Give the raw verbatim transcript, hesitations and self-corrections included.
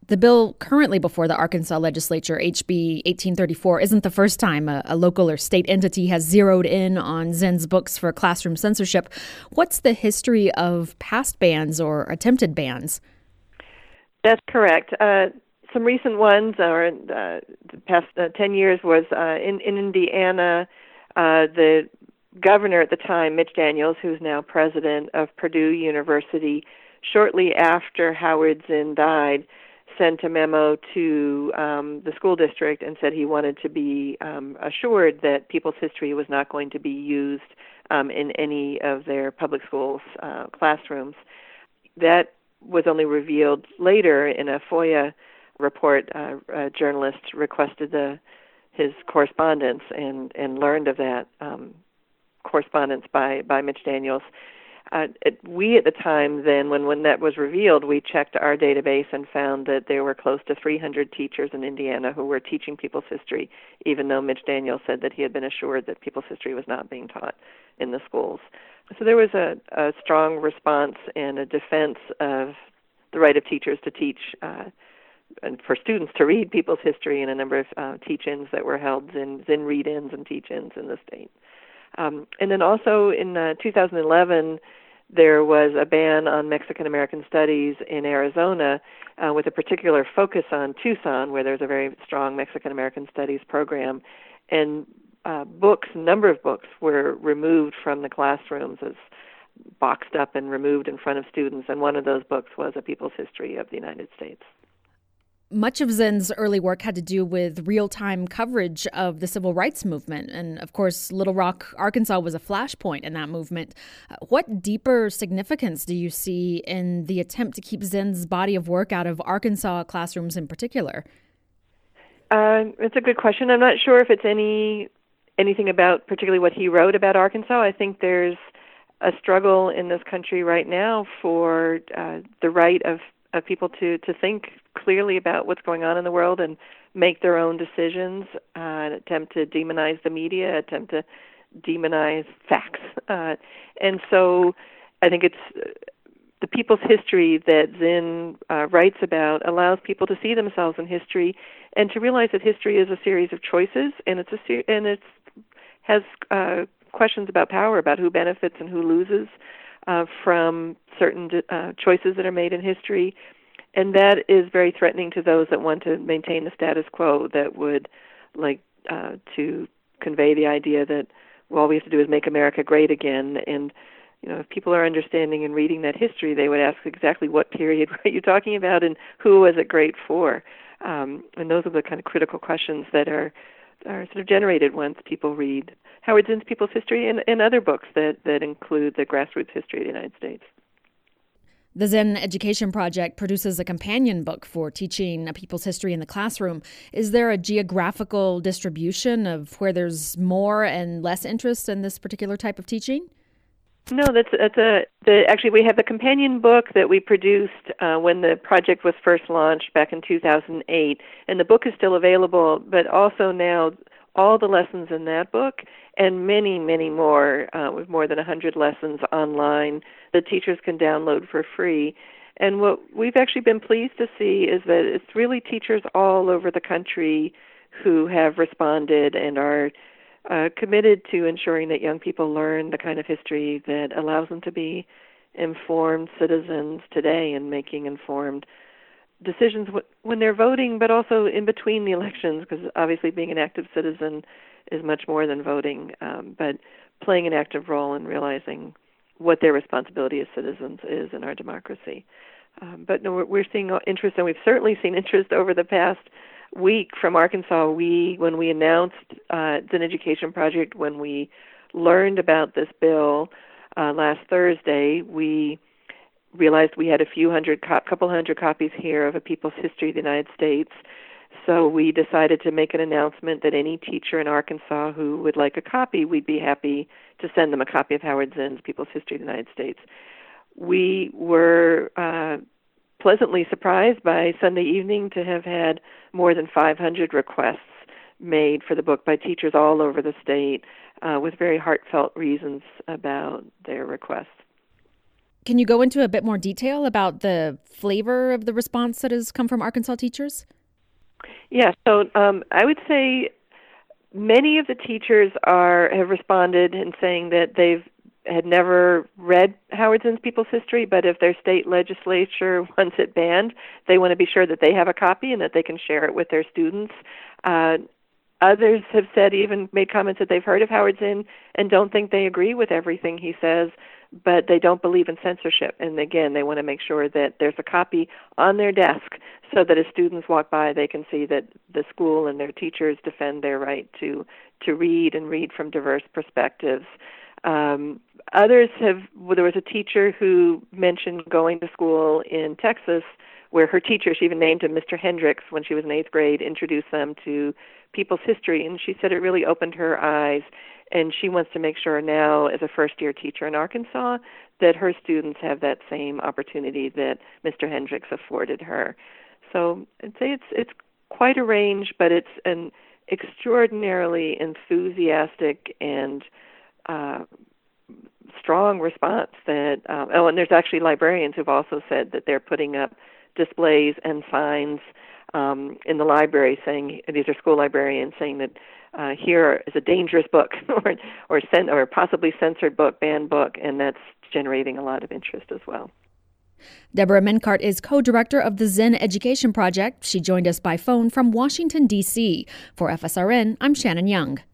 The bill currently before the Arkansas legislature, H B eighteen thirty-four, isn't the first time a, a local or state entity has zeroed in on Zinn's books for classroom censorship. What's the history of past bans or attempted bans? That's correct. Uh, some recent ones, or uh, the past uh, ten years, was uh, in, in Indiana, uh, the governor at the time, Mitch Daniels, who's now president of Purdue University, shortly after Howard Zinn died, sent a memo to um, the school district and said he wanted to be um, assured that People's History was not going to be used um, in any of their public schools' uh, classrooms. That was only revealed later in a FOIA report. Uh, a journalist requested the, his correspondence and, and learned of that um, correspondence by, by Mitch Daniels. Uh, it, we at the time then, when, when that was revealed, we checked our database and found that there were close to three hundred teachers in Indiana who were teaching People's History, even though Mitch Daniels said that he had been assured that People's History was not being taught in the schools. So there was a, a strong response and a defense of the right of teachers to teach uh, and for students to read People's History in a number of uh, teach-ins that were held, in Zinn read-ins and teach-ins in the state. Um, and then also in uh, two thousand eleven, there was a ban on Mexican-American studies in Arizona uh, with a particular focus on Tucson, where there's a very strong Mexican-American studies program. And uh, books, a number of books, were removed from the classrooms as boxed up and removed in front of students. And one of those books was A People's History of the United States. Much of Zinn's early work had to do with real-time coverage of the civil rights movement. And, of course, Little Rock, Arkansas was a flashpoint in that movement. Uh, what deeper significance do you see in the attempt to keep Zinn's body of work out of Arkansas classrooms in particular? Uh, it's a good question. I'm not sure if it's any anything about particularly what he wrote about Arkansas. I think there's a struggle in this country right now for uh, the right of, of people to, to think clearly about what's going on in the world and make their own decisions, uh, attempt to demonize the media, attempt to demonize facts. Uh, and so I think it's uh, the People's History that Zinn uh, writes about allows people to see themselves in history and to realize that history is a series of choices, and it's a ser- and it's has uh, questions about power, about who benefits and who loses uh, from certain uh, choices that are made in history. And that is very threatening to those that want to maintain the status quo, that would like uh, to convey the idea that, well, all we have to do is make America great again. And, you know, if people are understanding and reading that history, they would ask exactly what period are you talking about and who was it great for? Um, and those are the kind of critical questions that are, are sort of generated once people read Howard Zinn's People's History and, and other books that, that include the grassroots history of the United States. The Zinn Education Project produces a companion book for teaching a people's history in the classroom. Is there a geographical distribution of where there's more and less interest in this particular type of teaching? No, that's that's a the actually we have the companion book that we produced uh, when the project was first launched back in two thousand eight, and the book is still available. But also now, all the lessons in that book and many, many more, uh, with more than one hundred lessons online that teachers can download for free. And what we've actually been pleased to see is that it's really teachers all over the country who have responded and are uh, committed to ensuring that young people learn the kind of history that allows them to be informed citizens today and making informed decisions when they're voting, but also in between the elections, because obviously being an active citizen is much more than voting, um, but playing an active role in realizing what their responsibility as citizens is in our democracy. Um, but no, we're, we're seeing interest, and we've certainly seen interest over the past week from Arkansas. We, when we announced uh, Zinn Education Project, when we learned about this bill uh, last Thursday, we realized we had a few hundred, co- couple hundred copies here of A People's History of the United States. So we decided to make an announcement that any teacher in Arkansas who would like a copy, we'd be happy to send them a copy of Howard Zinn's People's History of the United States. We were uh, pleasantly surprised by Sunday evening to have had more than five hundred requests made for the book by teachers all over the state uh, with very heartfelt reasons about their requests. Can you go into a bit more detail about the flavor of the response that has come from Arkansas teachers? Yeah, so um, I would say many of the teachers are have responded in saying that they've had never read Howard Zinn's People's History, but if their state legislature wants it banned, they want to be sure that they have a copy and that they can share it with their students. Uh, others have said, even made comments that they've heard of Howard Zinn and don't think they agree with everything he says, but they don't believe in censorship. And again, they want to make sure that there's a copy on their desk so that as students walk by, they can see that the school and their teachers defend their right to, to read and read from diverse perspectives. Um, others have, well, there was a teacher who mentioned going to school in Texas where her teacher, she even named him Mister Hendricks when she was in eighth grade, introduced them to people's history, and she said it really opened her eyes, and she wants to make sure now, as a first-year teacher in Arkansas, that her students have that same opportunity that Mister Hendricks afforded her. So I'd say it's it's quite a range, but it's an extraordinarily enthusiastic and uh, strong response. That um, oh, and there's actually librarians who've also said that they're putting up displays and signs um, in the library saying, these are school librarians saying that uh, here is a dangerous book or or, cen- or possibly censored book, banned book, and that's generating a lot of interest as well. Deborah Menkart is co-director of the Zinn Education Project. She joined us by phone from Washington, D C For F S R N, I'm Shannon Young.